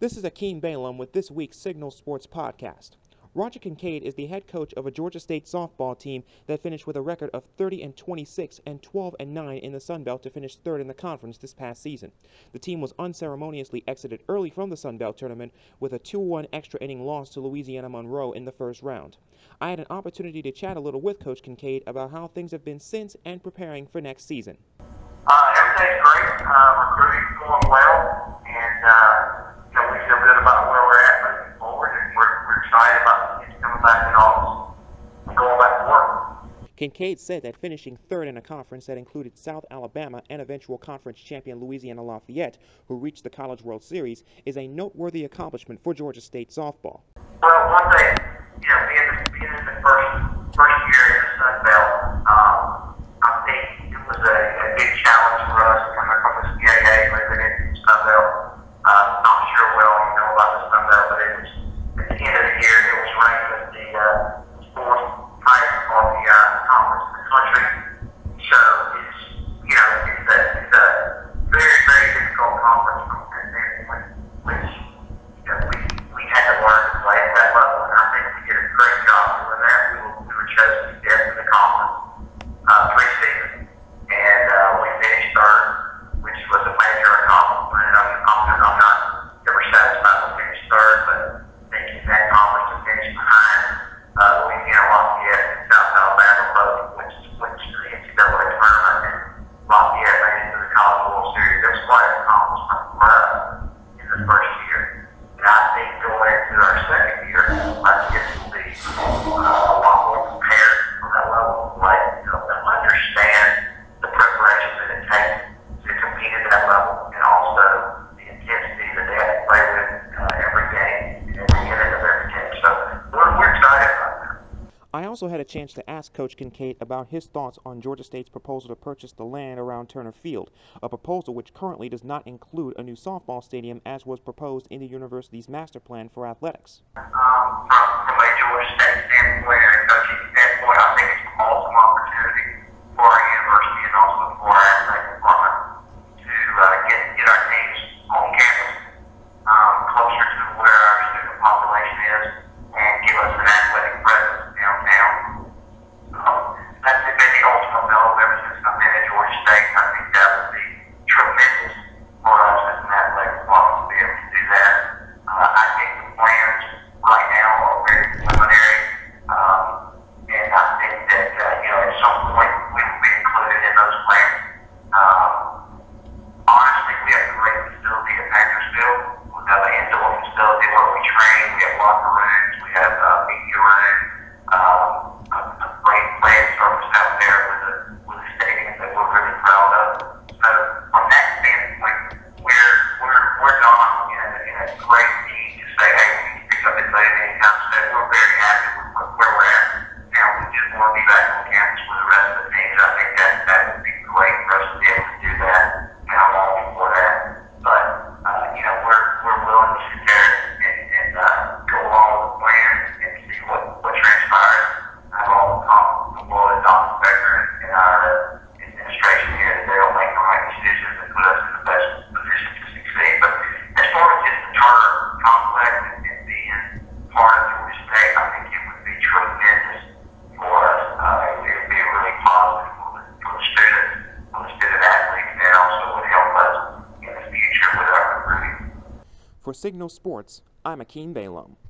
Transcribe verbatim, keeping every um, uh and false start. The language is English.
This is Akeem Balaam with this week's Signal Sports Podcast. Roger Kincaid is the head coach of a Georgia State softball team that finished with a record of thirty and twenty-six and twelve and nine in the Sun Belt to finish third in the conference this past season. The team was unceremoniously exited early from the Sun Belt tournament with a two one extra inning loss to Louisiana Monroe in the first round. I had an opportunity to chat a little with Coach Kincaid about how things have been since and preparing for next season. Uh, everything's great. Uh, recruiting's going well, and uh, you know, we feel good about where we're at moving forward, and we're, we're excited about the kids coming back in August and going back to work. Kincaid said that finishing third in a conference that included South Alabama and eventual conference champion Louisiana Lafayette, who reached the College World Series, is a noteworthy accomplishment for Georgia State softball. Well, one thing, you know, being, being in the first first year in the Sun Belt, um, I think it was a, a big challenge for us coming from the C A A, moving into the Sun Belt. Uh, not sure well you know about the Sun Belt, but it was at the end of the year it was ranked as the uh, fourth highest on the uh, conference in the country. So it's you know it's a it's a very very difficult conference from that standpoint, which you know we we had to learn to play at that level, and I think we did a great job doing that. We were we were chosen to get to the conference uh, three seasons, and uh, we finished third, which was a major accomplishment. I'm, I'm, I'm not ever satisfied with finishing third, but thinking that conference to finish behind uh, Louisiana Lafayette and South Alabama, both which which to the N C double A tournament, and Lafayette made it to the College World Series. It was quite an accomplishment for us in the first year. And I think going into our second year, our kids will be uh, a lot more prepared for that level of play. They'll, they'll understand the preparation that it takes to compete at that level, and also the intensity that they have to play with uh, every game and every minute of every game. So we're, we're excited about that. I also had a chance to ask Coach Kincaid about his thoughts on Georgia State's proposal to purchase the land around Turner Field, a proposal which currently does not include a new softball stadium as was proposed in the university's master plan for athletics. Um, from, from a Georgia State standpoint and a coaching standpoint, I think it's an awesome opportunity for our university and also for our athletic department to uh, get get our teams on campus um, closer to where our student population is and give us an athletic presence downtown. Um, that's been the ultimate goal ever since I've been at Georgia State. I think that would be tremendous for us as an athletic department to be able to do that. Uh, I think the plans right now are very preliminary, um, and I think that uh, you know at some point we will be included in those plans. Um, honestly, we have a great facility at Panthersville. We have an indoor facility where we train. We have locker rooms. We have a media room. Um, a, a great playing surface out there with a with a stadium that we're really proud of. So from that standpoint, we're we're we're not in a, in a great need to say, hey, we need to pick up and move anytime soon. We're very happy with where we're at. Now we just want to be back on campus with the rest of the teams. I think that that would be great for us to be able to do that, and I'm all for that. But uh, you know, we're we're willing to sit there and, and uh, go along with the plan and see what what transpires. I have all the confidence in the world that Doctor Becker and our uh, administration here that they'll make the right decisions and put us in the best position to succeed. But as far as just the Turner complex and, and being part of Georgia State, I think it would be tremendous for us. Uh, it would be really positive for the, for the students, for the student athletes, and also would help us in the future with our recruiting. For Signal Sports, I'm Akeem Balaam.